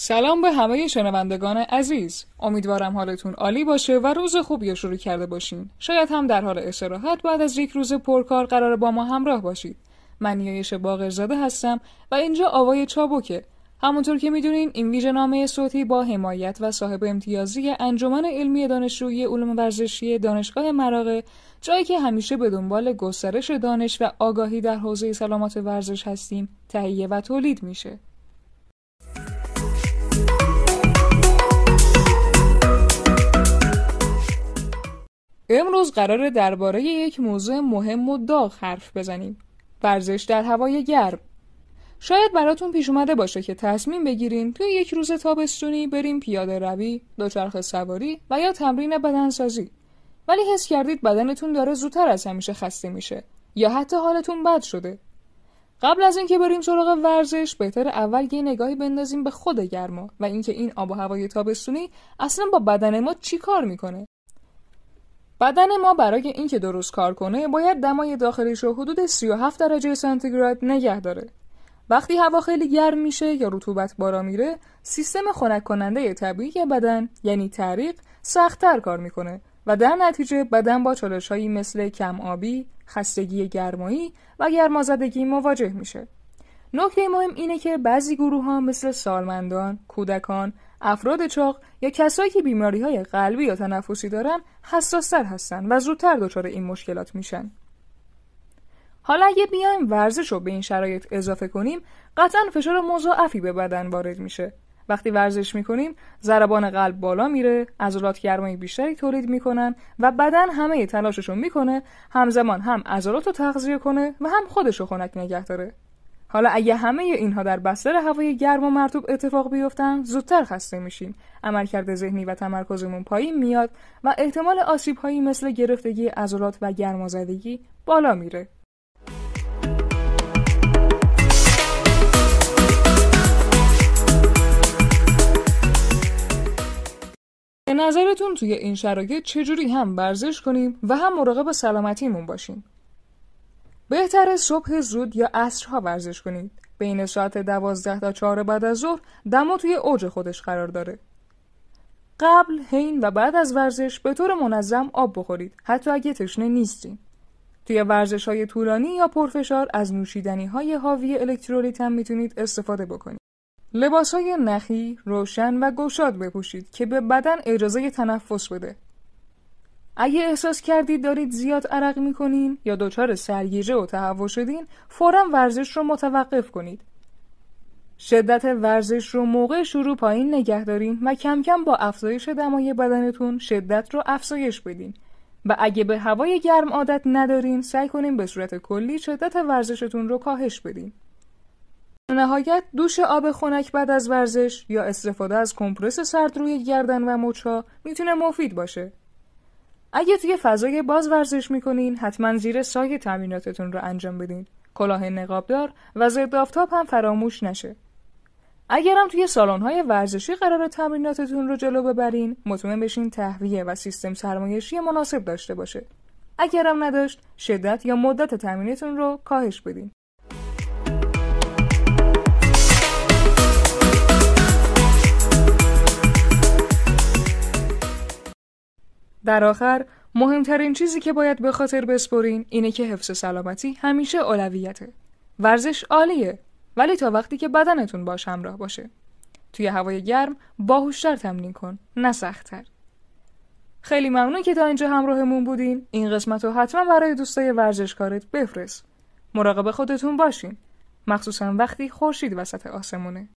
سلام به همه شنوندگان عزیز. امیدوارم حالتون عالی باشه و روز خوبی رو شروع کرده باشین. شاید هم در حال استراحت بعد از یک روز پرکار قراره با ما همراه باشید. من نیایش باقرزاده هستم و اینجا آوای چابکه. همونطور که میدونین این ویژه‌نامه صوتی با حمایت و صاحب امتیازی انجمن علمی دانشجویی علوم ورزشی دانشگاه مراغه، جایی که همیشه به دنبال گسترش دانش و آگاهی در حوزه سلامت ورزش هستیم، تهیه و تولید میشه. امروز قراره درباره یک موضوع مهم و داغ حرف بزنیم. ورزش در هوای گرم. شاید براتون پیش اومده باشه که تصمیم بگیرین توی یک روز تابستونی بریم پیاده روی، دوچرخه سواری و یا تمرین بدنسازی. ولی حس کردید بدنتون داره زودتر از همیشه خسته میشه یا حتی حالتون بد شده. قبل از اینکه بریم سراغ ورزش، بهتر اول یه نگاهی بندازیم به خود گرما و اینکه این آب و هوای تابستونی اصلا با بدن ما چی کار میکنه. بدن ما برای اینکه درست کار کنه باید دمای داخلیش رو حدود 37 درجه سانتیگراد نگه داره. وقتی هوا خیلی گرم میشه یا رطوبت بالا میره، سیستم خنک کننده طبیعی بدن یعنی تریق سخت‌تر کار میکنه و در نتیجه بدن با چالش‌هایی مثل کم آبی، خستگی گرمایی و گرمازدگی مواجه میشه. نکته مهم اینه که بعضی گروه‌ها مثل سالمندان، کودکان، افراد چاق یا کسایی که بیماری‌های قلبی یا تنفسی دارن حساس‌تر هستن و زودتر دچار این مشکلات میشن. حالا اگه بیایم ورزش رو به این شرایط اضافه کنیم، قطعاً فشار مضاعفی به بدن وارد میشه. وقتی ورزش میکنیم، ضربان قلب بالا میره، عضلات گرمای بیشتری تولید میکنن و بدن همه تلاشش رو میکنه همزمان هم عضلات رو تغذیه کنه و هم خودش رو خنک نگه داره. حالا اگه همه اینها در بستر هوای گرم و مرطوب اتفاق بیفتن، زودتر خسته میشیم، عملکرد ذهنی و تمرکزمون پایین میاد و احتمال آسیب‌هایی مثل گرفتگی عضلات و گرمازدگی بالا میره. به نظرتون توی این شرایط چجوری هم ورزش کنیم و هم مراقب سلامتیمون باشیم؟ بهتره صبح زود یا عصرها ورزش کنید. بین ساعت 12 تا 4 بعد از ظهر دما توی اوج خودش قرار داره. قبل، حین و بعد از ورزش به طور منظم آب بخورید، حتی اگه تشنه نیستین. توی ورزش‌های طولانی یا پرفشار از نوشیدنی‌های حاوی الکترولیت هم میتونید استفاده بکنید. لباس‌های نخی، روشن و گشاد بپوشید که به بدن اجازه تنفس بده. اگه احساس کردید دارید زیاد عرق میکنین یا دچار سرگیجه و تهوع شدین، فوراً ورزش رو متوقف کنید. شدت ورزش رو موقع شروع پایین نگه دارین و کم کم با افزایش دمای بدنتون شدت رو افزایش بدین. و اگه به هوای گرم عادت ندارین، سعی کنین به صورت کلی شدت ورزشتون رو کاهش بدین. نهایت دوش آب خنک بعد از ورزش یا استفاده از کمپرس سرد روی گردن و مچ‌ها میتونه مفید باشه. اگه توی فضای باز ورزش میکنین، حتما زیر سایه تمریناتتون رو انجام بدین. کلاه نقابدار و ضد آفتاب هم فراموش نشه. اگرم توی سالن‌های ورزشی قراره تمریناتتون رو جلو ببرین، مطمئن بشین تهویه و سیستم سرمایشی مناسب داشته باشه. اگرم نداشت، شدت یا مدت تمرینتون رو کاهش بدین. در آخر، مهمترین چیزی که باید به خاطر بسپرین اینه که حفظ سلامتی همیشه اولویته. ورزش عالیه، ولی تا وقتی که بدنتون باش همراه باشه. توی هوای گرم باهوشتر تمرین کن، نه سخت‌تر. خیلی ممنون که تا اینجا همراهمون بودین. این قسمت رو حتما برای دوستای ورزشکارت بفرست. مراقب خودتون باشین، مخصوصا وقتی خورشید وسط آسمونه.